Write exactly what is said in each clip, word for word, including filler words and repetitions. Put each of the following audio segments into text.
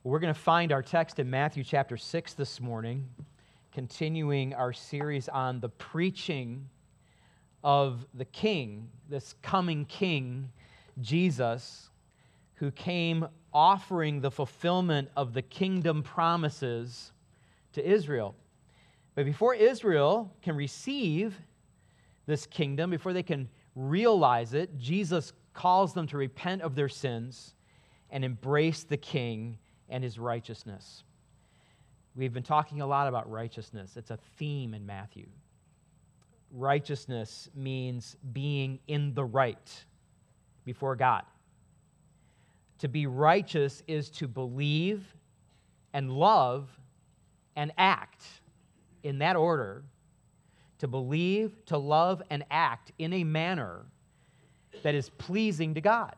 We're going to find our text in Matthew chapter six this morning, continuing our series on the preaching of the King, this coming King, Jesus, who came offering the fulfillment of the kingdom promises to Israel. But before Israel can receive this kingdom, before they can realize it, Jesus calls them to repent of their sins and embrace the King and his righteousness. We've been talking a lot about righteousness. It's a theme in Matthew. Righteousness means being in the right before God. To be righteous is to believe and love and act in that order. To believe, to love, and act in a manner that is pleasing to God.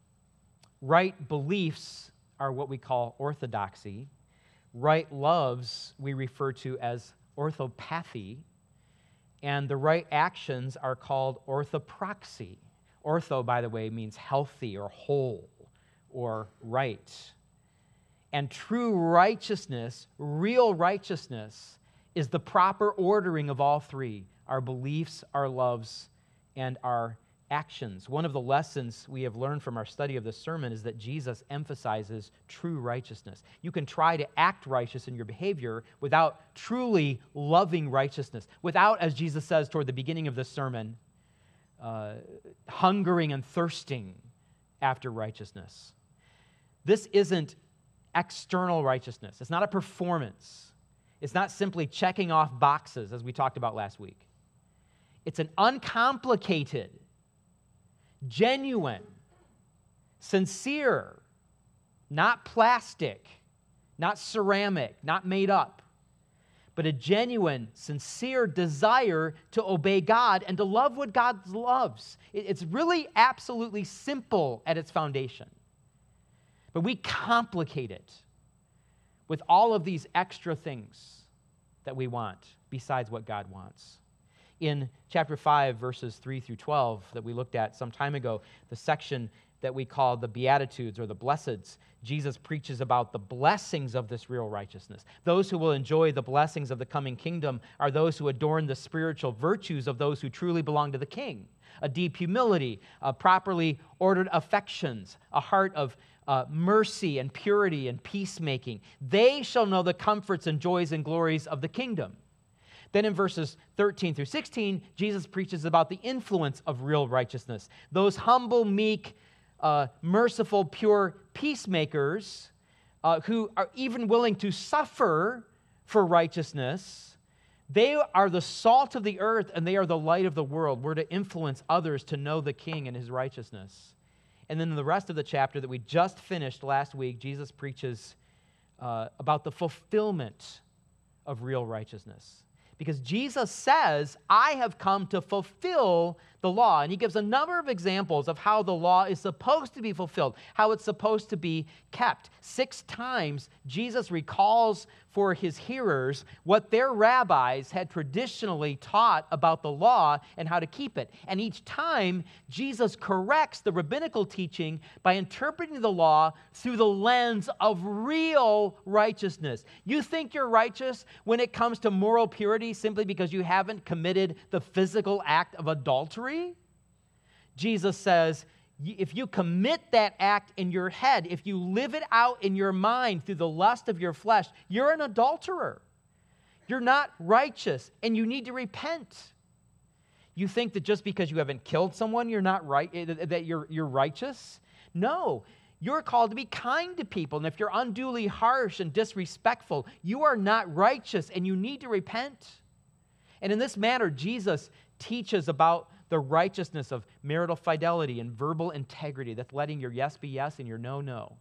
Right beliefs are what we call orthodoxy. Right loves we refer to as orthopathy. And the right actions are called orthopraxy. Ortho, by the way, means healthy or whole or right. And true righteousness, real righteousness, is the proper ordering of all three: our beliefs, our loves, and our actions. One of the lessons we have learned from our study of this sermon is that Jesus emphasizes true righteousness. You can try to act righteous in your behavior without truly loving righteousness, without, as Jesus says toward the beginning of this sermon, uh, hungering and thirsting after righteousness. This isn't external righteousness. It's not a performance. It's not simply checking off boxes, as we talked about last week. It's an uncomplicated, genuine, sincere, not plastic, not ceramic, not made up, but a genuine, sincere desire to obey God and to love what God loves. It's really absolutely simple at its foundation. But we complicate it with all of these extra things that we want besides what God wants. In chapter five, verses three through twelve that we looked at some time ago, the section that we call the Beatitudes or the Blesseds, Jesus preaches about the blessings of this real righteousness. Those who will enjoy the blessings of the coming kingdom are those who adorn the spiritual virtues of those who truly belong to the King. A deep humility, a properly ordered affections, a heart of uh, mercy and purity and peacemaking. They shall know the comforts and joys and glories of the kingdom. Then in verses thirteen through sixteen, Jesus preaches about the influence of real righteousness. Those humble, meek, uh, merciful, pure peacemakers uh, who are even willing to suffer for righteousness, they are the salt of the earth and they are the light of the world. We're to influence others to know the King and his righteousness. And then in the rest of the chapter that we just finished last week, Jesus preaches uh, about the fulfillment of real righteousness. Because Jesus says, I have come to fulfill the law. And he gives a number of examples of how the law is supposed to be fulfilled, how it's supposed to be kept. Six times, Jesus recalls for his hearers what their rabbis had traditionally taught about the law and how to keep it. And each time, Jesus corrects the rabbinical teaching by interpreting the law through the lens of real righteousness. You think you're righteous when it comes to moral purity simply because you haven't committed the physical act of adultery? Jesus says, if you commit that act in your head, if you live it out in your mind through the lust of your flesh, you're an adulterer. You're not righteous, and you need to repent. You think that just because you haven't killed someone, you're not right, that you're, you're righteous? No. You're called to be kind to people, and if you're unduly harsh and disrespectful, you are not righteous, and you need to repent. And in this manner, Jesus teaches about the righteousness of marital fidelity and verbal integrity. That's letting your yes be yes and your no, no.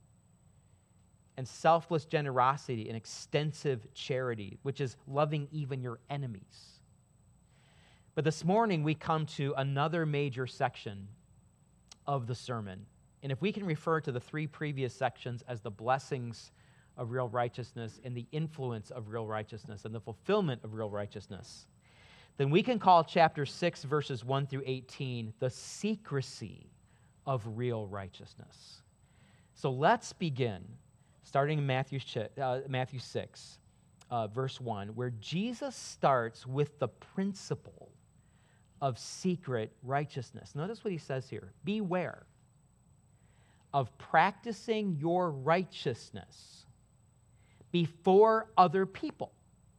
And selfless generosity and extensive charity, which is loving even your enemies. But this morning, we come to another major section of the sermon. And if we can refer to the three previous sections as the blessings of real righteousness and the influence of real righteousness and the fulfillment of real righteousness, then we can call chapter six, verses one through eighteen, the secrecy of real righteousness. So let's begin starting in Matthew, uh, Matthew six, uh, verse one, where Jesus starts with the principle of secret righteousness. Notice what he says here. Beware of practicing your righteousness before other people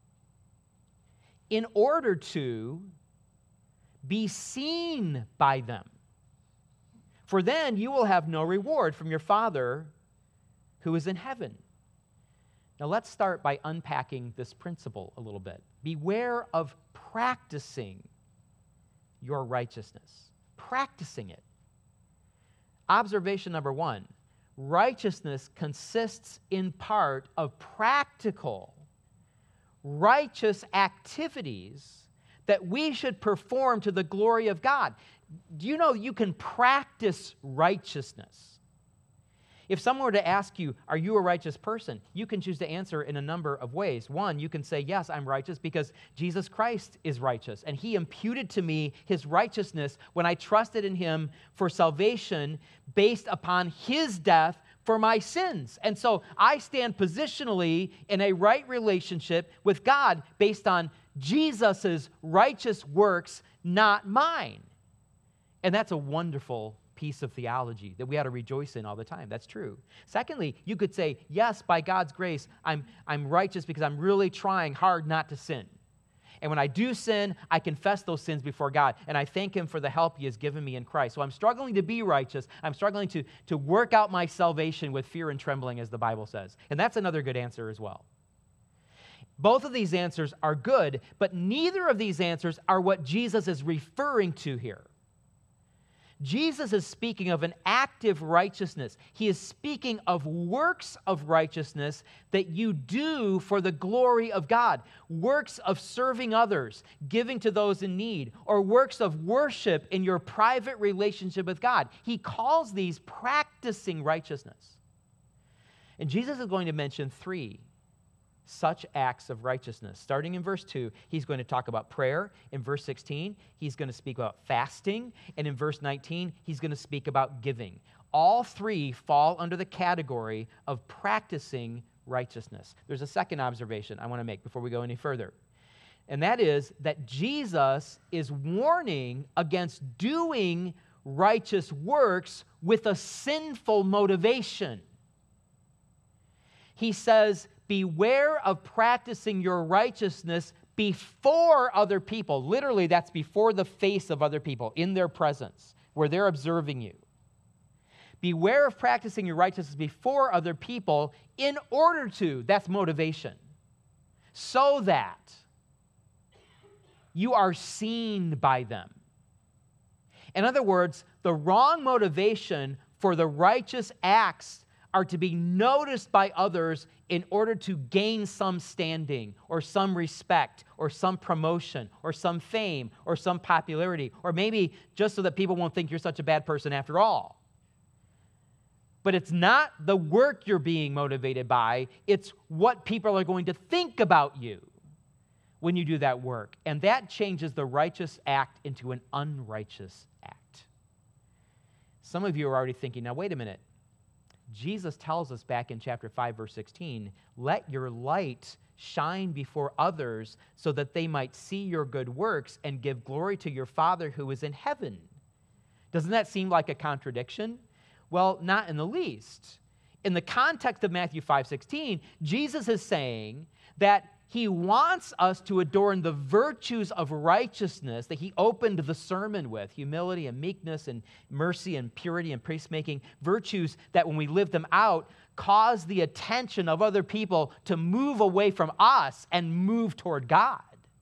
in order to be seen by them. For then you will have no reward from your Father who is in heaven. Now let's start by unpacking this principle a little bit. Beware of practicing your righteousness. Practicing it. Observation number one, righteousness consists in part of practical, righteous activities that we should perform to the glory of God. Do you know you can practice righteousness? If someone were to ask you, are you a righteous person? You can choose to answer in a number of ways. One, you can say, yes, I'm righteous because Jesus Christ is righteous, and he imputed to me his righteousness when I trusted in him for salvation based upon his death for my sins. And so I stand positionally in a right relationship with God based on Jesus' righteous works, not mine. And that's a wonderful piece of theology that we ought to rejoice in all the time. That's true. Secondly, you could say, yes, by God's grace, I'm, I'm righteous because I'm really trying hard not to sin. And when I do sin, I confess those sins before God, and I thank him for the help he has given me in Christ. So I'm struggling to be righteous. I'm struggling to, to work out my salvation with fear and trembling, as the Bible says. And that's another good answer as well. Both of these answers are good, but neither of these answers are what Jesus is referring to here. Jesus is speaking of an active righteousness. He is speaking of works of righteousness that you do for the glory of God. Works of serving others, giving to those in need, or works of worship in your private relationship with God. He calls these practicing righteousness. And Jesus is going to mention three such acts of righteousness. Starting in verse two, he's going to talk about prayer. In verse sixteen, he's going to speak about fasting. And in verse nineteen, he's going to speak about giving. All three fall under the category of practicing righteousness. There's a second observation I want to make before we go any further. And that is that Jesus is warning against doing righteous works with a sinful motivation. He says, beware of practicing your righteousness before other people. Literally, that's before the face of other people, in their presence, where they're observing you. Beware of practicing your righteousness before other people in order to, that's motivation, so that you are seen by them. In other words, the wrong motivation for the righteous acts are to be noticed by others in order to gain some standing or some respect or some promotion or some fame or some popularity, or maybe just so that people won't think you're such a bad person after all. But it's not the work you're being motivated by, it's what people are going to think about you when you do that work. And that changes the righteous act into an unrighteous act. Some of you are already thinking, now wait a minute. Jesus tells us back in chapter five, verse sixteen, let your light shine before others so that they might see your good works and give glory to your Father who is in heaven. Doesn't that seem like a contradiction? Well, not in the least. In the context of Matthew five sixteen, Jesus is saying that he wants us to adorn the virtues of righteousness that he opened the sermon with, humility and meekness and mercy and purity and peacemaking, virtues that when we live them out, cause the attention of other people to move away from us and move toward God.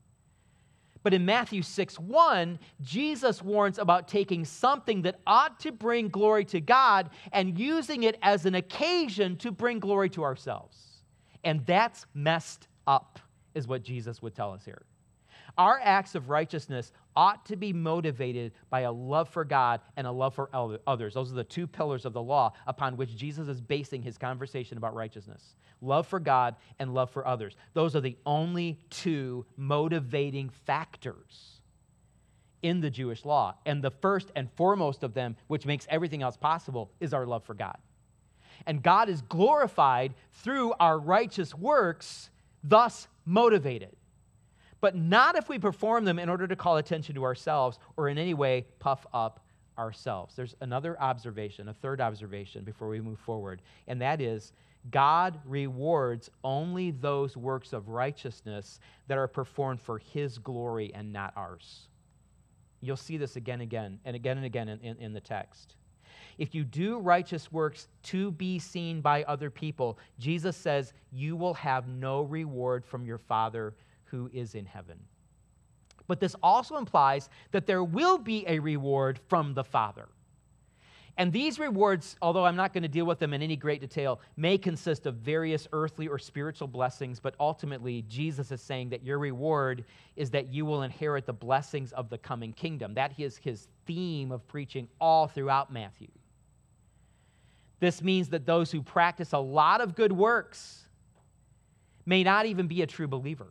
But in Matthew six one, Jesus warns about taking something that ought to bring glory to God and using it as an occasion to bring glory to ourselves. And that's messed up, is what Jesus would tell us here. Our acts of righteousness ought to be motivated by a love for God and a love for others. Those are the two pillars of the law upon which Jesus is basing his conversation about righteousness. Love for God and love for others. Those are the only two motivating factors in the Jewish law. And the first and foremost of them, which makes everything else possible, is our love for God. and God is glorified through our righteous works, thus motivated. But not if we perform them in order to call attention to ourselves or in any way puff up ourselves. There's another observation, a third observation before we move forward, and that is God rewards only those works of righteousness that are performed for his glory and not ours. You'll see this again and again and again and again in, in, in the text. If you do righteous works to be seen by other people, Jesus says you will have no reward from your Father who is in heaven. But this also implies that there will be a reward from the Father. And these rewards, although I'm not going to deal with them in any great detail, may consist of various earthly or spiritual blessings, but ultimately Jesus is saying that your reward is that you will inherit the blessings of the coming kingdom. That is his theme of preaching all throughout Matthew. This means that those who practice a lot of good works may not even be a true believer.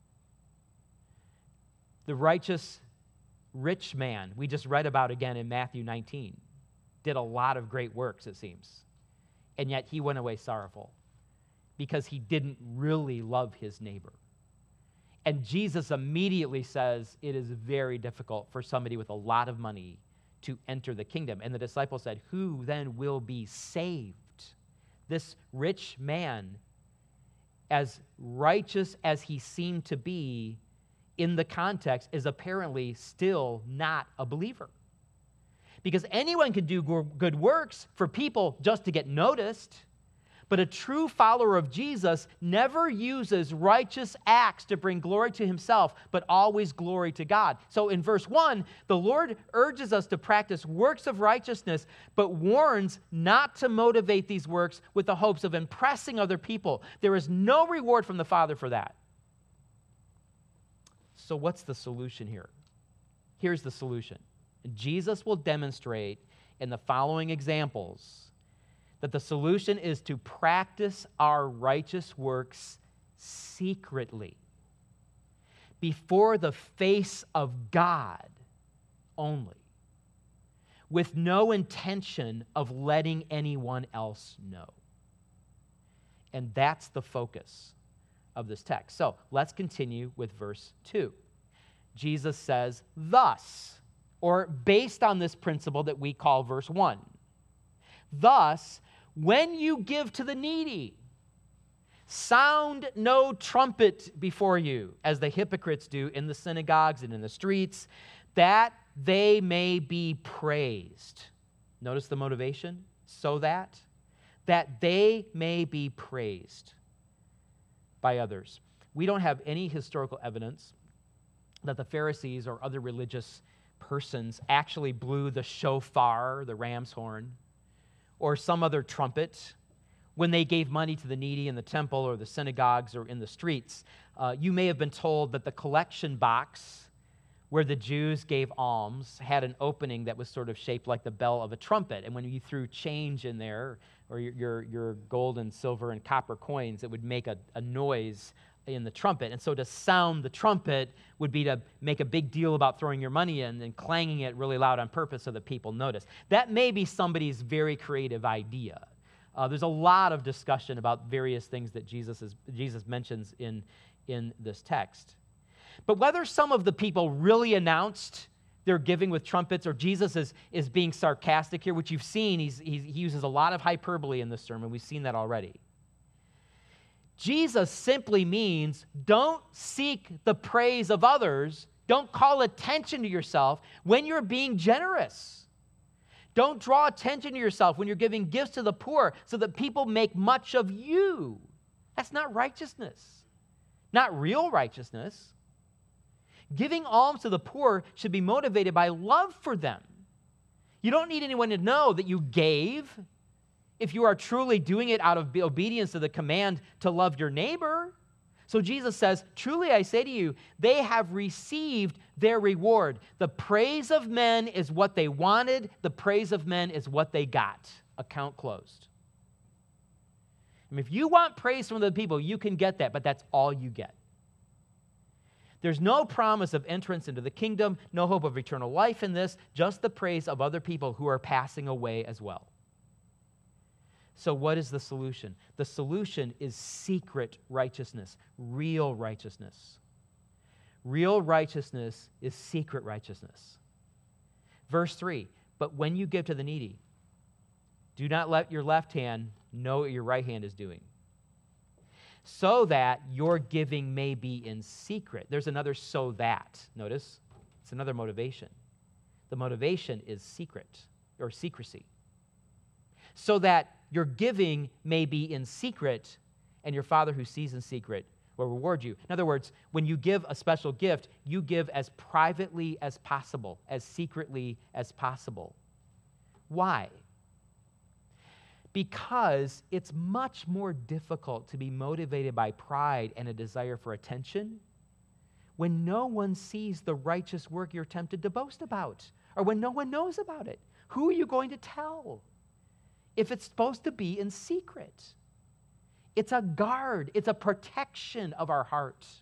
The righteous rich man we just read about again in Matthew nineteen did a lot of great works, it seems, and yet he went away sorrowful because he didn't really love his neighbor. And Jesus immediately says it is very difficult for somebody with a lot of money to enter the kingdom. And the disciples said, who then will be saved? This rich man, as righteous as he seemed to be in the context, is apparently still not a believer. Because anyone can do good works for people just to get noticed, but a true follower of Jesus never uses righteous acts to bring glory to himself, but always glory to God. So in verse one, the Lord urges us to practice works of righteousness, but warns not to motivate these works with the hopes of impressing other people. There is no reward from the Father for that. So what's the solution here? Here's the solution. Jesus will demonstrate in the following examples that the solution is to practice our righteous works secretly before the face of God only, with no intention of letting anyone else know. And that's the focus of this text. So let's continue with verse two. Jesus says, thus, or based on this principle that we call verse one. Thus, when you give to the needy, sound no trumpet before you, as the hypocrites do in the synagogues and in the streets, that they may be praised. Notice the motivation, so that, that they may be praised by others. We don't have any historical evidence that the Pharisees or other religious persons actually blew the shofar, the ram's horn, or some other trumpet when they gave money to the needy in the temple or the synagogues or in the streets. Uh, you may have been told that the collection box where the Jews gave alms had an opening that was sort of shaped like the bell of a trumpet. And when you threw change in there, or your, your, your gold and silver and copper coins, it would make a, a noise in the trumpet. And so to sound the trumpet would be to make a big deal about throwing your money in and clanging it really loud on purpose so that people notice. That may be somebody's very creative idea. Uh, there's a lot of discussion about various things that Jesus is, Jesus mentions in, in this text. But whether some of the people really announced their giving with trumpets or Jesus is, is being sarcastic here, which you've seen, he's, he's, he uses a lot of hyperbole in this sermon. We've seen that already. Jesus simply means don't seek the praise of others. Don't call attention to yourself when you're being generous. Don't draw attention to yourself when you're giving gifts to the poor so that people make much of you. That's not righteousness, not real righteousness. Giving alms to the poor should be motivated by love for them. You don't need anyone to know that you gave if you are truly doing it out of obedience to the command to love your neighbor. So Jesus says, truly I say to you, they have received their reward. The praise of men is what they wanted. The praise of men is what they got. Account closed. I mean, if you want praise from the people, you can get that, but that's all you get. There's no promise of entrance into the kingdom, no hope of eternal life in this, just the praise of other people who are passing away as well. So what is the solution? The solution is secret righteousness, real righteousness. Real righteousness is secret righteousness. Verse three, but when you give to the needy, do not let your left hand know what your right hand is doing, so that your giving may be in secret. There's another so that. Notice, it's another motivation. The motivation is secret or secrecy. So that your giving may be in secret, and your Father who sees in secret will reward you. In other words, when you give a special gift, you give as privately as possible, as secretly as possible. Why? Because it's much more difficult to be motivated by pride and a desire for attention when no one sees the righteous work you're tempted to boast about, or when no one knows about it. Who are you going to tell if it's supposed to be in secret? It's a guard. It's a protection of our hearts.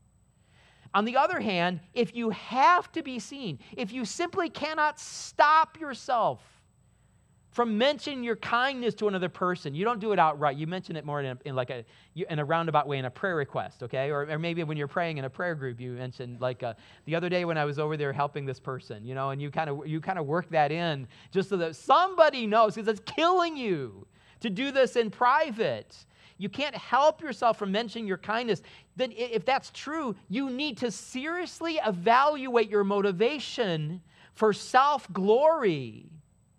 On the other hand, if you have to be seen, if you simply cannot stop yourself from mentioning your kindness to another person, you don't do it outright. You mention it more in, a, in like a in a roundabout way in a prayer request, okay? Or, or maybe when you're praying in a prayer group, you mention like uh, the other day when I was over there helping this person, you know, and you kind of you kind of work that in just so that somebody knows, because it's killing you to do this in private. You can't help yourself from mentioning your kindness. Then if that's true, you need to seriously evaluate your motivation for self-glory.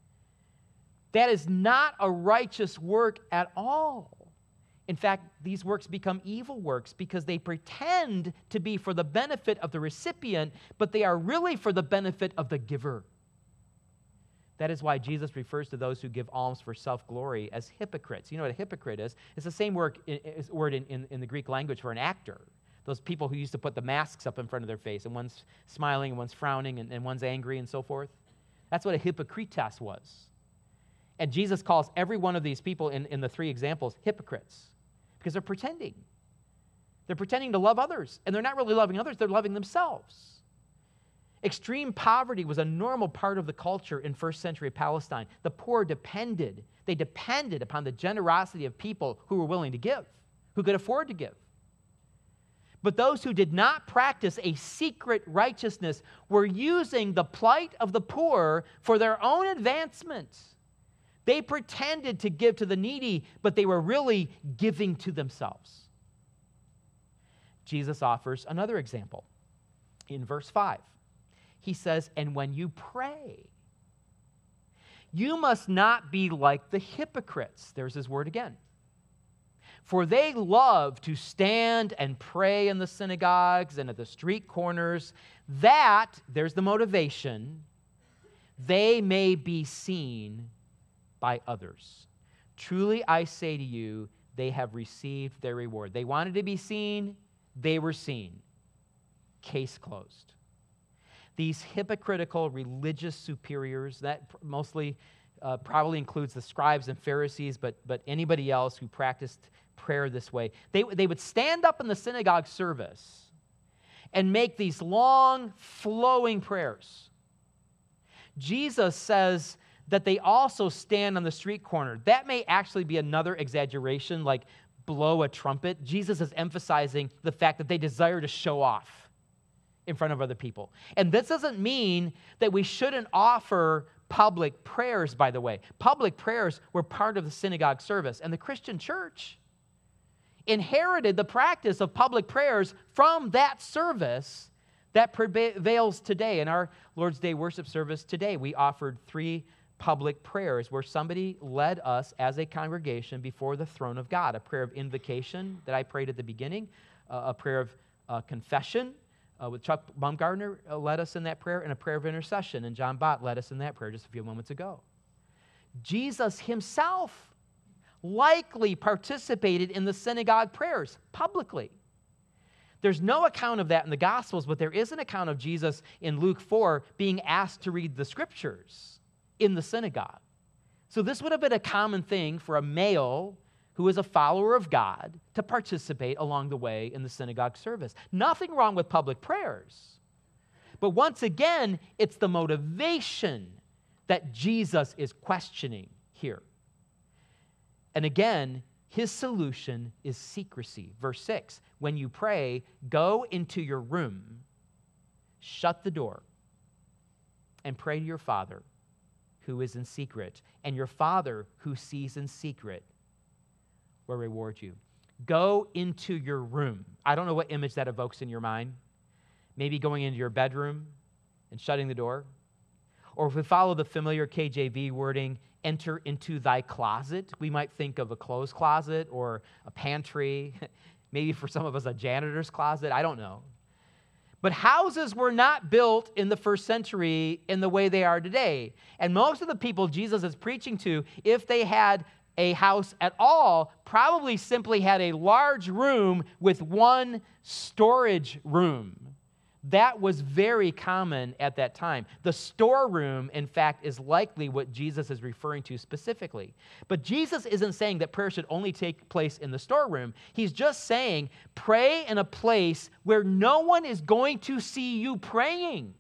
That is not a righteous work at all. In fact, these works become evil works because they pretend to be for the benefit of the recipient, but they are really for the benefit of the giver. That is why Jesus refers to those who give alms for self-glory as hypocrites. You know what a hypocrite is? It's the same word, word in, in, in the Greek language for an actor. Those people who used to put the masks up in front of their face, and one's smiling, and one's frowning, and, and one's angry, and so forth. That's what a hypocrites was. And Jesus calls every one of these people in, in the three examples hypocrites because they're pretending. They're pretending to love others, and they're not really loving others, they're loving themselves. Extreme poverty was a normal part of the culture in first century Palestine. The poor depended, they depended upon the generosity of people who were willing to give, who could afford to give. But those who did not practice a secret righteousness were using the plight of the poor for their own advancement. They pretended to give to the needy, but they were really giving to themselves. Jesus offers another example in verse five. He says, and when you pray, you must not be like the hypocrites. There's his word again. For they love to stand and pray in the synagogues and at the street corners, that, there's the motivation, they may be seen by others. Truly I say to you, they have received their reward. They wanted to be seen, they were seen. Case closed. These hypocritical religious superiors, that mostly uh, probably includes the scribes and Pharisees, but, but anybody else who practiced prayer this way, they, they would stand up in the synagogue service and make these long, flowing prayers. Jesus says that they also stand on the street corner. That may actually be another exaggeration, like blow a trumpet. Jesus is emphasizing the fact that they desire to show off in front of other people. And this doesn't mean that we shouldn't offer public prayers, by the way. Public prayers were part of the synagogue service, and the Christian church inherited the practice of public prayers from that service that prevails today. In our Lord's Day worship service today, we offered three public prayers where somebody led us as a congregation before the throne of God. A prayer of invocation that I prayed at the beginning, uh, a prayer of uh, confession uh, with Chuck Baumgartner uh, led us in that prayer, and a prayer of intercession, and John Bott led us in that prayer just a few moments ago. Jesus himself likely participated in the synagogue prayers publicly. There's no account of that in the Gospels, but there is an account of Jesus in Luke four being asked to read the Scriptures in the synagogue. So this would have been a common thing for a male who is a follower of God to participate along the way in the synagogue service. Nothing wrong with public prayers. But once again, it's the motivation that Jesus is questioning here. And again, his solution is secrecy. Verse six, when you pray, go into your room, shut the door, and pray to your Father who is in secret. And your Father who sees in secret will reward you. Go into your room. I don't know what image that evokes in your mind. Maybe going into your bedroom and shutting the door. Or if we follow the familiar K J V wording, enter into thy closet. We might think of a clothes closet or a pantry. Maybe for some of us, a janitor's closet. I don't know. But houses were not built in the first century in the way they are today. And most of the people Jesus is preaching to, if they had a house at all, probably simply had a large room with one storage room. That was very common at that time. The storeroom, in fact, is likely what Jesus is referring to specifically. But Jesus isn't saying that prayer should only take place in the storeroom. He's just saying, pray in a place where no one is going to see you praying.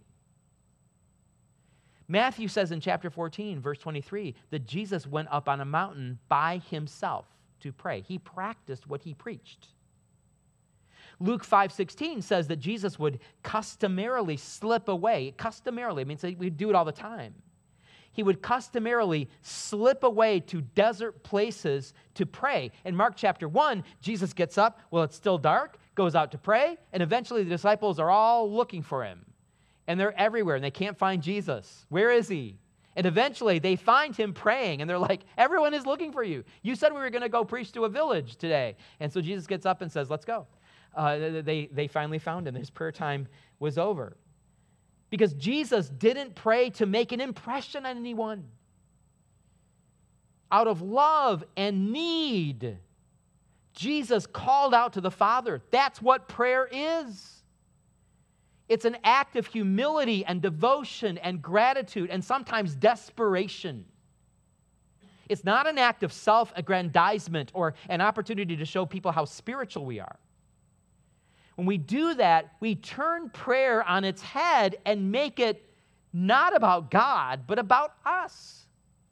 Matthew says in chapter fourteen, verse twenty-three, that Jesus went up on a mountain by himself to pray. He practiced what he preached. Luke five sixteen says that Jesus would customarily slip away. Customarily, I mean, we'd do it all the time. He would customarily slip away to desert places to pray. In Mark chapter one, Jesus gets up, well, it's still dark, goes out to pray, and eventually the disciples are all looking for him. And they're everywhere, and they can't find Jesus. Where is he? And eventually they find him praying, and they're like, everyone is looking for you. You said we were going to go preach to a village today. And so Jesus gets up and says, let's go. Uh, they, they finally found him. His prayer time was over. Because Jesus didn't pray to make an impression on anyone. Out of love and need, Jesus called out to the Father. That's what prayer is. It's an act of humility and devotion and gratitude and sometimes desperation. It's not an act of self-aggrandizement or an opportunity to show people how spiritual we are. When we do that, we turn prayer on its head and make it not about God, but about us.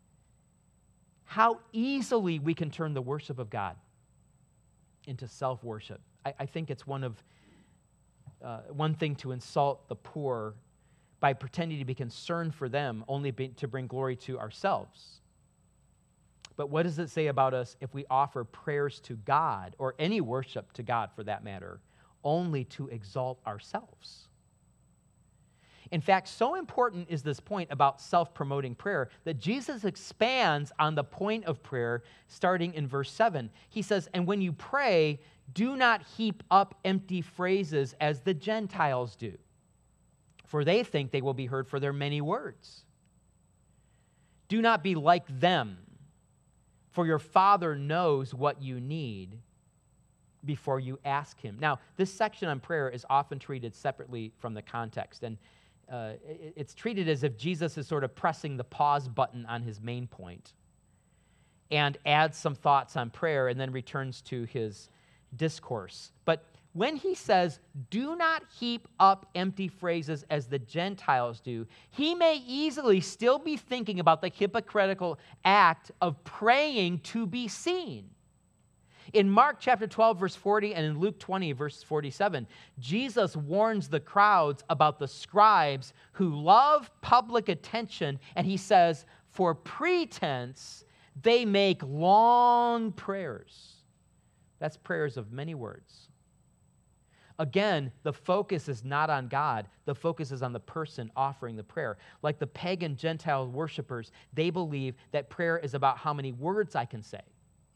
How easily we can turn the worship of God into self-worship. I, I think it's one of uh, one thing to insult the poor by pretending to be concerned for them, only be, to bring glory to ourselves. But what does it say about us if we offer prayers to God, or any worship to God for that matter, only to exalt ourselves? In fact, so important is this point about self-promoting prayer that Jesus expands on the point of prayer starting in verse seven. He says, and when you pray, do not heap up empty phrases as the Gentiles do, for they think they will be heard for their many words. Do not be like them, for your Father knows what you need before you ask him. Now, this section on prayer is often treated separately from the context, and uh, it's treated as if Jesus is sort of pressing the pause button on his main point and adds some thoughts on prayer and then returns to his discourse. But when he says, do not heap up empty phrases as the Gentiles do, he may easily still be thinking about the hypocritical act of praying to be seen. In Mark chapter twelve, verse forty, and in Luke twenty, verse forty-seven, Jesus warns the crowds about the scribes who love public attention, and he says, for pretense, they make long prayers. That's prayers of many words. Again, the focus is not on God. The focus is on the person offering the prayer. Like the pagan Gentile worshipers, they believe that prayer is about how many words I can say.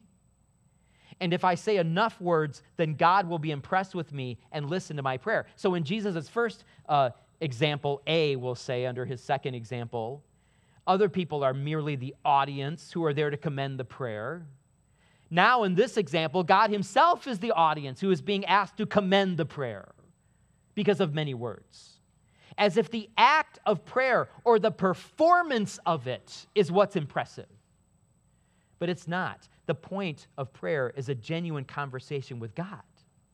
And if I say enough words, then God will be impressed with me and listen to my prayer. So in Jesus' first uh, example, A will say under his second example, other people are merely the audience who are there to commend the prayer. Now in this example, God himself is the audience who is being asked to commend the prayer because of many words. As if the act of prayer or the performance of it is what's impressive. But it's not. The point of prayer is a genuine conversation with God.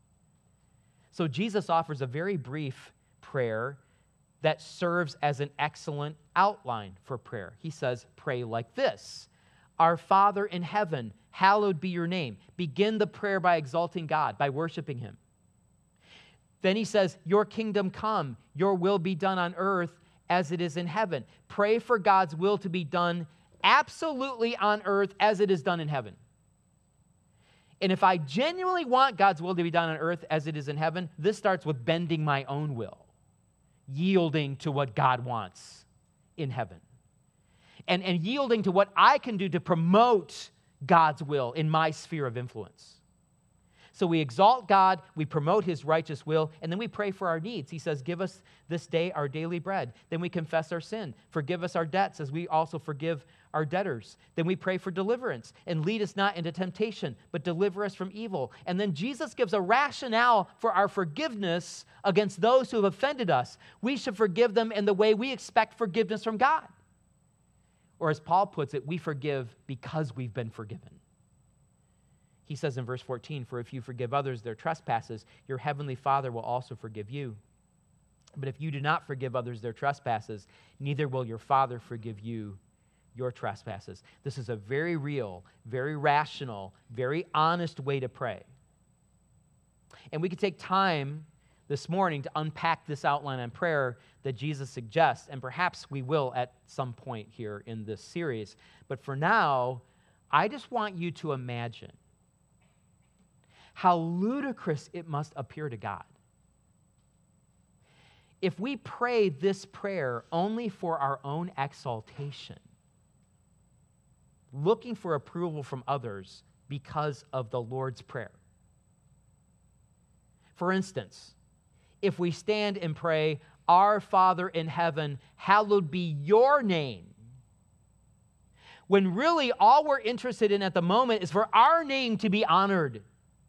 So Jesus offers a very brief prayer that serves as an excellent outline for prayer. He says, pray like this. Our Father in heaven, hallowed be your name. Begin the prayer by exalting God, by worshiping him. Then he says, your kingdom come, your will be done on earth as it is in heaven. Pray for God's will to be done absolutely on earth as it is done in heaven. And if I genuinely want God's will to be done on earth as it is in heaven, this starts with bending my own will, yielding to what God wants in heaven, and, and yielding to what I can do to promote God's will in my sphere of influence. So we exalt God, we promote his righteous will, and then we pray for our needs. He says, give us this day our daily bread. Then we confess our sin. Forgive us our debts as we also forgive our debtors. Then we pray for deliverance, and lead us not into temptation, but deliver us from evil. And then Jesus gives a rationale for our forgiveness against those who have offended us. We should forgive them in the way we expect forgiveness from God. Or as Paul puts it, we forgive because we've been forgiven. He says in verse fourteen, for if you forgive others their trespasses, your heavenly Father will also forgive you. But if you do not forgive others their trespasses, neither will your Father forgive you your trespasses. This is a very real, very rational, very honest way to pray. And we could take time this morning to unpack this outline on prayer that Jesus suggests, and perhaps we will at some point here in this series. But for now, I just want you to imagine how ludicrous it must appear to God if we pray this prayer only for our own exaltation, looking for approval from others because of the Lord's Prayer. For instance, if we stand and pray, our Father in heaven, hallowed be your name, when really all we're interested in at the moment is for our name to be honored.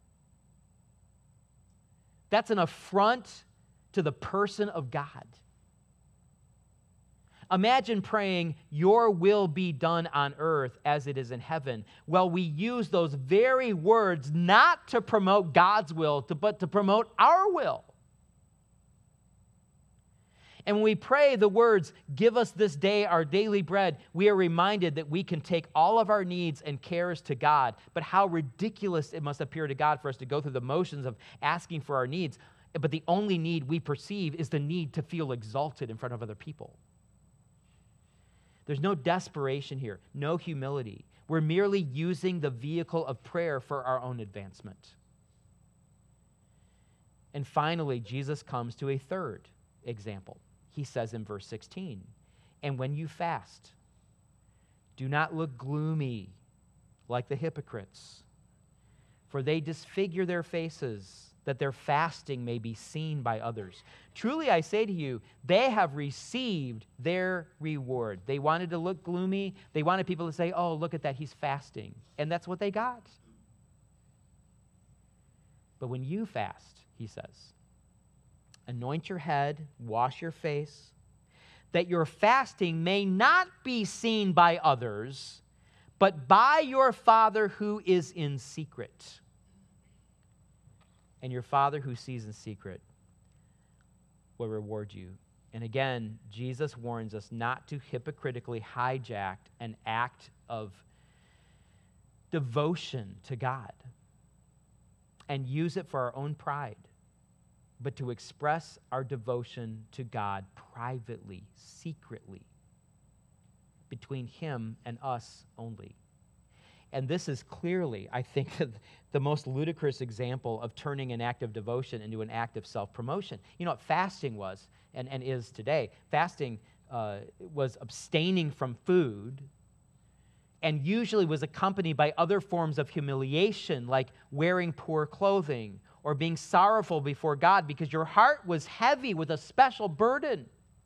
That's an affront to the person of God. Imagine praying, your will be done on earth as it is in heaven. Well, we use those very words not to promote God's will, to, but to promote our will. And when we pray the words, give us this day our daily bread, we are reminded that we can take all of our needs and cares to God. But how ridiculous it must appear to God for us to go through the motions of asking for our needs. But the only need we perceive is the need to feel exalted in front of other people. There's no desperation here, no humility. We're merely using the vehicle of prayer for our own advancement. And finally, Jesus comes to a third example. He says in verse sixteen, and when you fast, do not look gloomy like the hypocrites, for they disfigure their faces, that their fasting may be seen by others. Truly I say to you, they have received their reward. They wanted to look gloomy. They wanted people to say, oh, look at that, he's fasting. And that's what they got. But when you fast, he says, anoint your head, wash your face, that your fasting may not be seen by others, but by your Father who is in secret. And your Father who sees in secret will reward you. And again, Jesus warns us not to hypocritically hijack an act of devotion to God and use it for our own pride, but to express our devotion to God privately, secretly, between him and us only. And this is clearly, I think, the most ludicrous example of turning an act of devotion into an act of self-promotion. You know what fasting was and, and is today? Fasting uh, was abstaining from food and usually was accompanied by other forms of humiliation, like wearing poor clothing or being sorrowful before God because your heart was heavy with a special burden.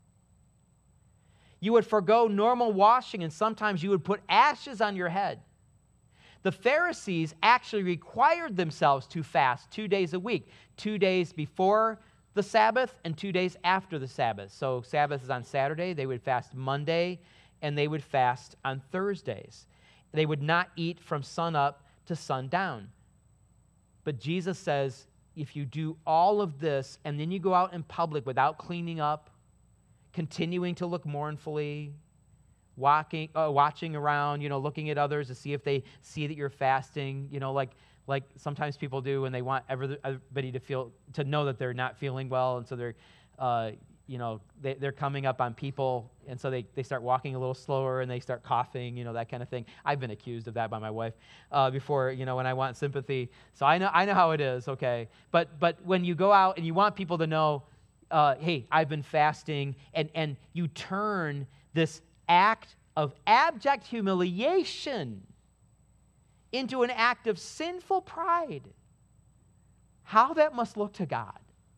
You would forgo normal washing, and sometimes you would put ashes on your head. The Pharisees actually required themselves to fast two days a week, two days before the Sabbath and two days after the Sabbath. So Sabbath is on Saturday. They would fast Monday, and they would fast on Thursdays. They would not eat from sunup to sundown. But Jesus says, if you do all of this, and then you go out in public without cleaning up, continuing to look mournfully, walking, uh, watching around, you know, looking at others to see if they see that you're fasting, you know, like like sometimes people do when they want everybody to feel, to know that they're not feeling well, and so they're, uh, you know, they, they're coming up on people, and so they, they start walking a little slower, and they start coughing, you know, that kind of thing. I've been accused of that by my wife uh, before, you know, when I want sympathy. So I know I know how it is, okay? But but when you go out and you want people to know, uh, hey, I've been fasting, and, and you turn this act of abject humiliation into an act of sinful pride, how that must look to God.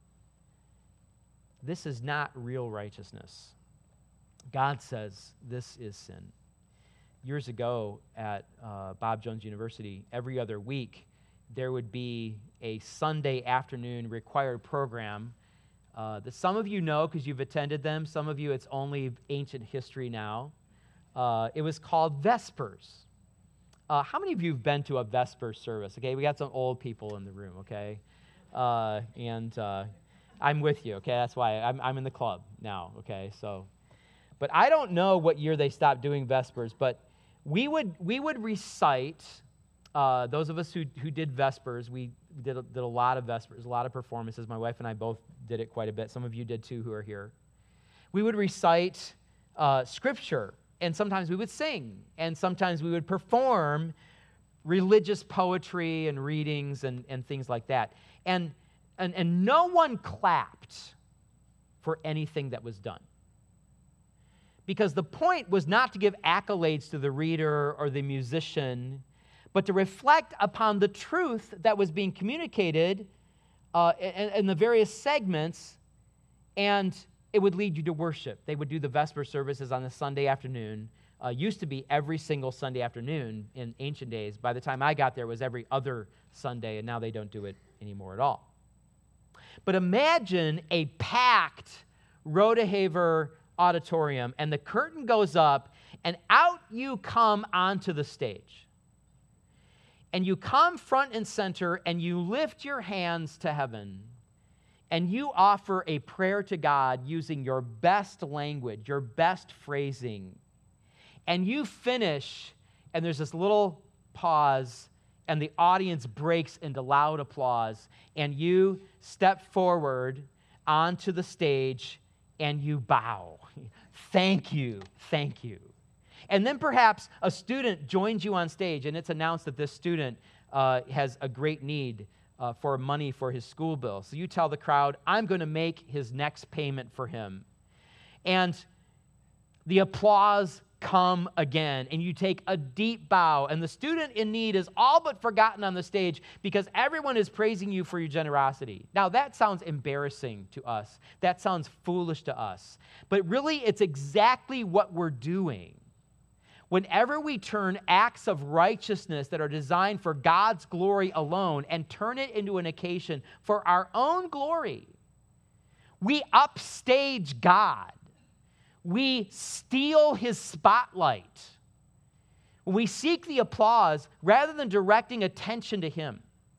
This is not real righteousness. God says this is sin. Years ago at uh, Bob Jones University, every other week, there would be a Sunday afternoon required program uh, that some of you know because you've attended them. Some of you, it's only ancient history now. Uh, it was called Vespers. Uh, how many of you have been to a Vespers service? Okay, we got some old people in the room, okay? Uh, and uh, I'm with you, okay? That's why I'm, I'm in the club now, okay? So, but I don't know what year they stopped doing Vespers, but we would we would recite, uh, those of us who, who did Vespers, we did a, did a lot of Vespers, a lot of performances. My wife and I both did it quite a bit. Some of you did too who are here. We would recite uh, Scripture, and sometimes we would sing, and sometimes we would perform religious poetry and readings and, and things like that. And, and, and no one clapped for anything that was done. Because the point was not to give accolades to the reader or the musician, but to reflect upon the truth that was being communicated uh, in, in the various segments, and it would lead you to worship. They would do the Vesper services on a Sunday afternoon. Uh, used to be every single Sunday afternoon in ancient days. By the time I got there, it was every other Sunday, and now they don't do it anymore at all. But imagine a packed Rodehaver auditorium, and the curtain goes up, and out you come onto the stage. And you come front and center, and you lift your hands to heaven, and you offer a prayer to God using your best language, your best phrasing. And you finish, and there's this little pause, and the audience breaks into loud applause, and you step forward onto the stage, and you bow. Thank you, thank you. And then perhaps a student joins you on stage, and it's announced that this student uh, has a great need Uh, for money for his school bill. So you tell the crowd, I'm going to make his next payment for him. And the applause come again, and you take a deep bow, and the student in need is all but forgotten on the stage because everyone is praising you for your generosity. Now, that sounds embarrassing to us. That sounds foolish to us. But really, it's exactly what we're doing. Whenever we turn acts of righteousness that are designed for God's glory alone and turn it into an occasion for our own glory, we upstage God. We steal his spotlight. We seek the applause rather than directing attention to him.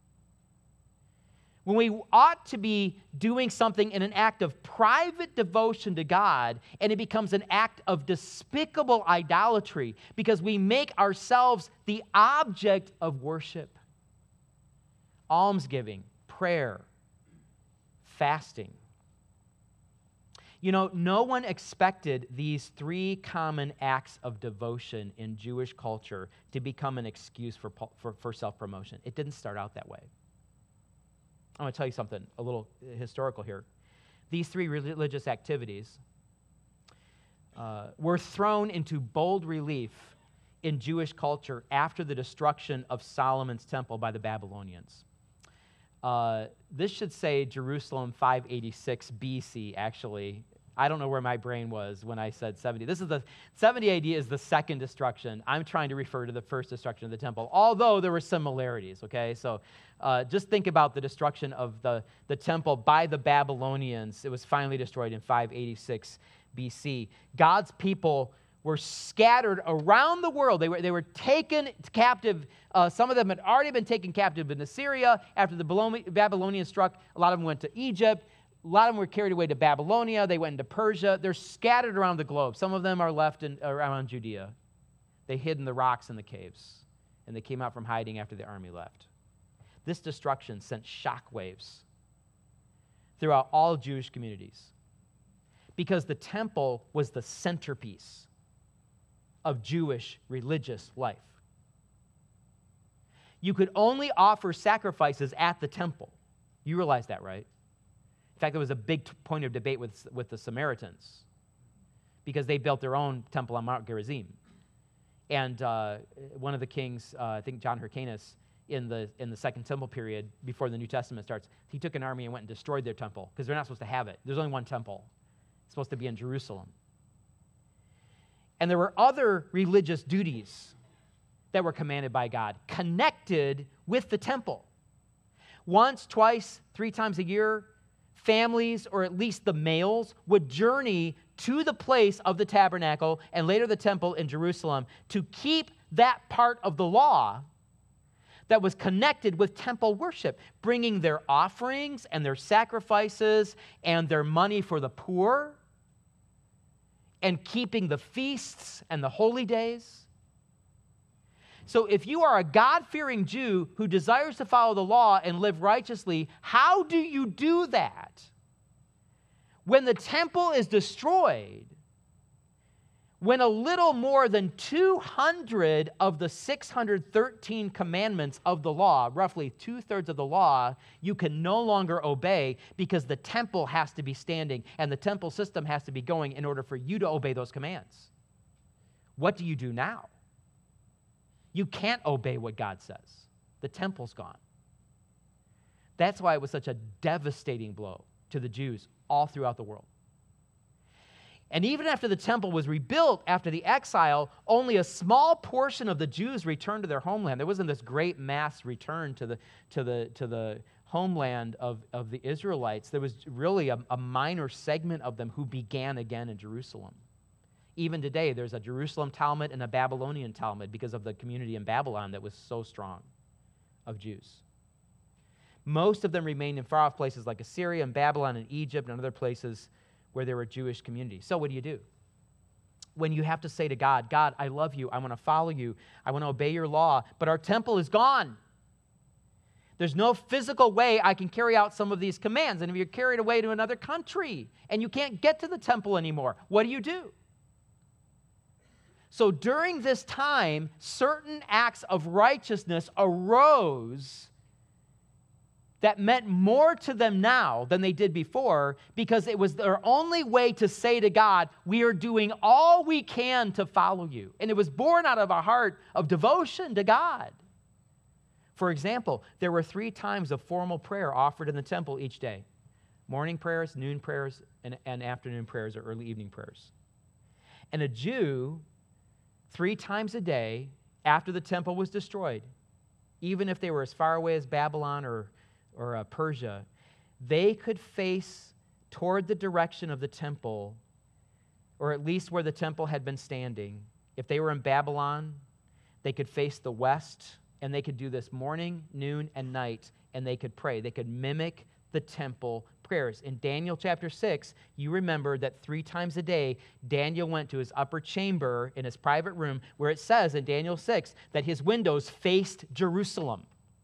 When we ought to be doing something in an act of private devotion to God, and it becomes an act of despicable idolatry because we make ourselves the object of worship. Almsgiving, prayer, fasting. You know, no one expected these three common acts of devotion in Jewish culture to become an excuse for, for, for self-promotion. It didn't start out that way. I'm going to tell you something, a little historical here. These three religious activities uh, were thrown into bold relief in Jewish culture after the destruction of Solomon's temple by the Babylonians. Uh, this should say Jerusalem five eighty-six B C, actually. I don't know where my brain was when I said seventy. This is the seventy A D is the second destruction. I'm trying to refer to the first destruction of the temple, although there were similarities, okay? So uh, just think about the destruction of the, the temple by the Babylonians. It was finally destroyed in five eighty-six B C. God's people were scattered around the world. They were, they were taken captive. Uh, some of them had already been taken captive in Assyria. After the Babylonians struck, a lot of them went to Egypt. a lot of them were carried away to Babylonia. They went into Persia. They're scattered around the globe. Some of them are left in, around Judea. They hid in the rocks in the caves, and they came out from hiding after the army left. This destruction sent shockwaves throughout all Jewish communities because the temple was the centerpiece of Jewish religious life. You could only offer sacrifices at the temple. You realize that, right? In fact, there was a big point of debate with, with the Samaritans because they built their own temple on Mount Gerizim. And uh, one of the kings, uh, I think John Hyrcanus, in the in the Second Temple period, before the New Testament starts, he took an army and went and destroyed their temple because they're not supposed to have it. There's only one temple. It's supposed to be in Jerusalem. And there were other religious duties that were commanded by God, connected with the temple. Once, twice, three times a year, families, or at least the males, would journey to the place of the tabernacle and later the temple in Jerusalem to keep that part of the law that was connected with temple worship, bringing their offerings and their sacrifices and their money for the poor and keeping the feasts and the holy days. So if you are a God-fearing Jew who desires to follow the law and live righteously, how do you do that? When the temple is destroyed, when a little more than two hundred of the six hundred thirteen commandments of the law, roughly two-thirds of the law, you can no longer obey because the temple has to be standing and the temple system has to be going in order for you to obey those commands. What do you do now? You can't obey what God says. The temple's gone. That's why it was such a devastating blow to the Jews all throughout the world. And even after the temple was rebuilt after the exile, only a small portion of the Jews returned to their homeland. There wasn't this great mass return to the, to the, to the homeland of, of the Israelites. There was really a, a minor segment of them who began again in Jerusalem. Even today, there's a Jerusalem Talmud and a Babylonian Talmud because of the community in Babylon that was so strong of Jews. Most of them remained in far-off places like Assyria and Babylon and Egypt and other places where there were Jewish communities. So what do you do? When you have to say to God, God, I love you, I want to follow you, I want to obey your law, but our temple is gone. There's no physical way I can carry out some of these commands. And if you're carried away to another country and you can't get to the temple anymore, what do you do? So during this time, certain acts of righteousness arose that meant more to them now than they did before because it was their only way to say to God, we are doing all we can to follow you. And it was born out of a heart of devotion to God. For example, there were three times of formal prayer offered in the temple each day. Morning prayers, noon prayers, and, and afternoon prayers or early evening prayers. And a Jew, three times a day after the temple was destroyed, even if they were as far away as Babylon or or uh, Persia, they could face toward the direction of the temple, or at least where the temple had been standing. If they were in Babylon, they could face the west, and they could do this morning, noon, and night, and they could pray. They could mimic the temple prayers. In Daniel chapter six, you remember that three times a day, Daniel went to his upper chamber in his private room, where it says in Daniel six that his windows faced Jerusalem.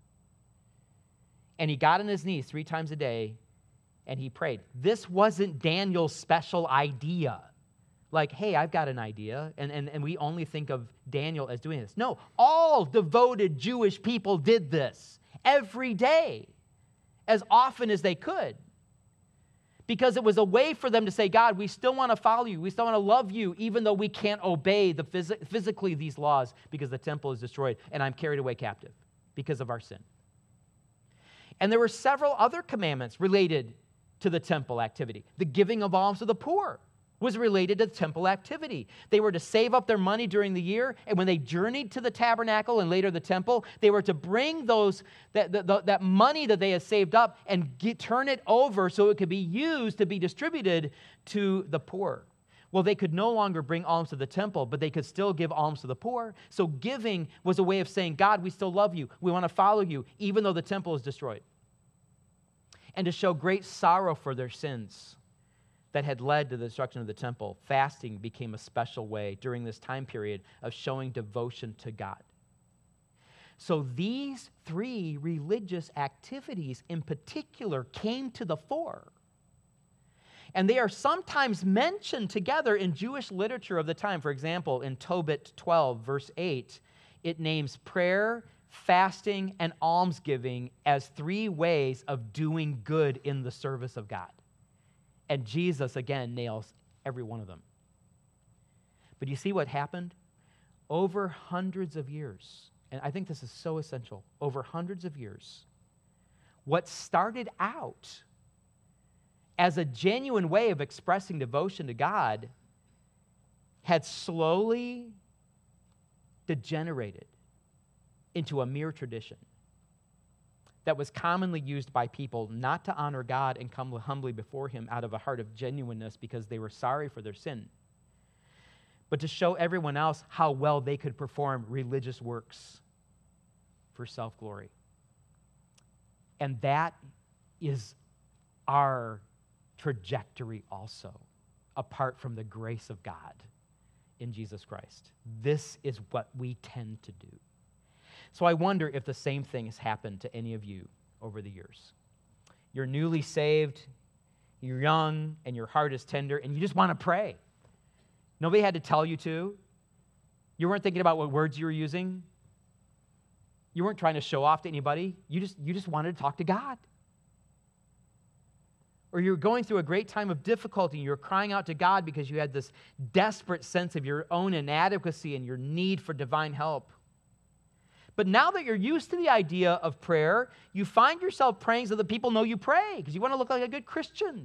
And he got on his knees three times a day, and he prayed. This wasn't Daniel's special idea. Like, hey, I've got an idea, and, and, and we only think of Daniel as doing this. No, all devoted Jewish people did this every day, as often as they could. Because it was a way for them to say, God, we still want to follow you. We still want to love you, even though we can't obey the phys- physically these laws because the temple is destroyed, and I'm carried away captive because of our sin. And there were several other commandments related to the temple activity. The giving of alms to the poor was related to the temple activity. They were to save up their money during the year, and when they journeyed to the tabernacle and later the temple, they were to bring those that, that, that money that they had saved up and get, turn it over so it could be used to be distributed to the poor. Well, they could no longer bring alms to the temple, but they could still give alms to the poor. So giving was a way of saying, God, we still love you. We want to follow you, even though the temple is destroyed. And to show great sorrow for their sins that had led to the destruction of the temple, fasting became a special way during this time period of showing devotion to God. So these three religious activities in particular came to the fore. And they are sometimes mentioned together in Jewish literature of the time. For example, in Tobit twelve, verse eight, it names prayer, fasting, and almsgiving as three ways of doing good in the service of God. And Jesus, again, nails every one of them. But you see what happened? Over hundreds of years, and I think this is so essential, over hundreds of years, what started out as a genuine way of expressing devotion to God had slowly degenerated into a mere tradition that was commonly used by people not to honor God and come humbly before Him out of a heart of genuineness because they were sorry for their sin, but to show everyone else how well they could perform religious works for self-glory. And that is our trajectory also, apart from the grace of God in Jesus Christ. This is what we tend to do. So I wonder if the same thing has happened to any of you over the years. You're newly saved, you're young, and your heart is tender, and you just want to pray. Nobody had to tell you to. You weren't thinking about what words you were using. You weren't trying to show off to anybody. You just, you just wanted to talk to God. Or you're going through a great time of difficulty, and you're crying out to God because you had this desperate sense of your own inadequacy and your need for divine help. But now that you're used to the idea of prayer, you find yourself praying so that people know you pray because you want to look like a good Christian.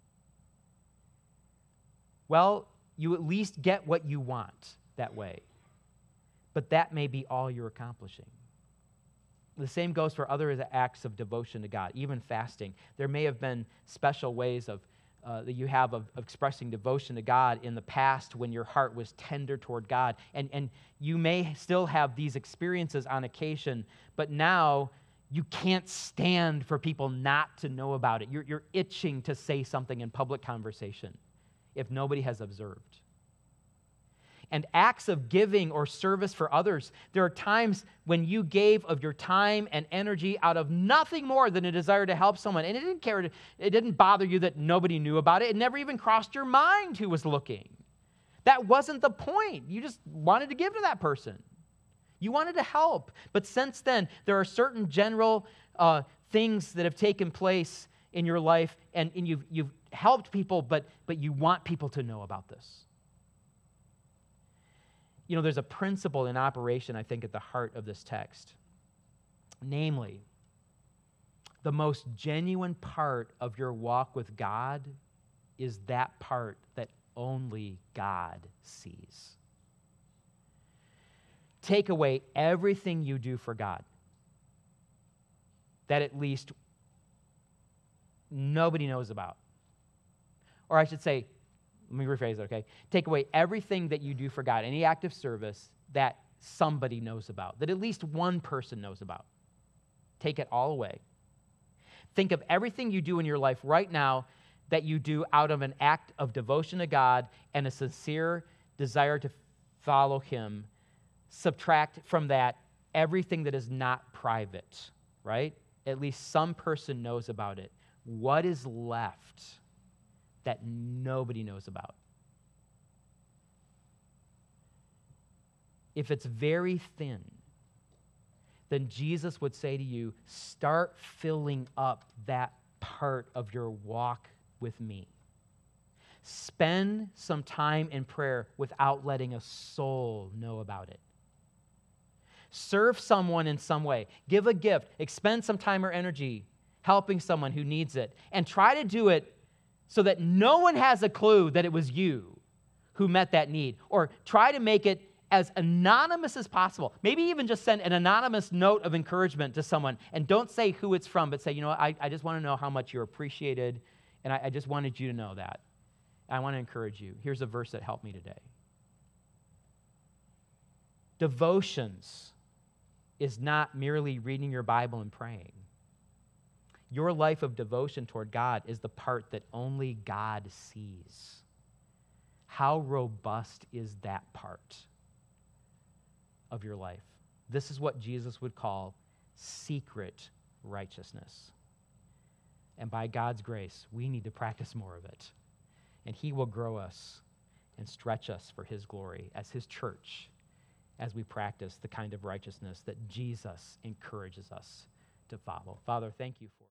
Well, you at least get what you want that way. But that may be all you're accomplishing. The same goes for other acts of devotion to God, even fasting. There may have been special ways of Uh, that you have of, of expressing devotion to God in the past when your heart was tender toward God. And, and you may still have these experiences on occasion, but now you can't stand for people not to know about it. You're, you're itching to say something in public conversation if nobody has observed. And acts of giving or service for others, there are times when you gave of your time and energy out of nothing more than a desire to help someone. And it didn't care, it didn't bother you that nobody knew about it. It never even crossed your mind who was looking. That wasn't the point. You just wanted to give to that person. You wanted to help. But since then, there are certain general uh, things that have taken place in your life, and, and you've, you've helped people, but, but you want people to know about this. You know, there's a principle in operation, I think, at the heart of this text. Namely, the most genuine part of your walk with God is that part that only God sees. Take away everything you do for God that at least nobody knows about. Or I should say, let me rephrase it, okay? Take away everything that you do for God, any act of service that somebody knows about, that at least one person knows about. Take it all away. Think of everything you do in your life right now that you do out of an act of devotion to God and a sincere desire to follow Him. Subtract from that everything that is not private, right? At least some person knows about it. What is left that nobody knows about? If it's very thin, then Jesus would say to you, start filling up that part of your walk with me. Spend some time in prayer without letting a soul know about it. Serve someone in some way. Give a gift. Expend some time or energy helping someone who needs it. And try to do it so that no one has a clue that it was you who met that need. Or try to make it as anonymous as possible. Maybe even just send an anonymous note of encouragement to someone. And don't say who it's from, but say, you know what, I, I just want to know how much you're appreciated, and I, I just wanted you to know that. I want to encourage you. Here's a verse that helped me today. Devotions is not merely reading your Bible and praying. Your life of devotion toward God is the part that only God sees. How robust is that part of your life? This is what Jesus would call secret righteousness. And by God's grace, we need to practice more of it. And he will grow us and stretch us for his glory as his church as we practice the kind of righteousness that Jesus encourages us to follow. Father, thank you for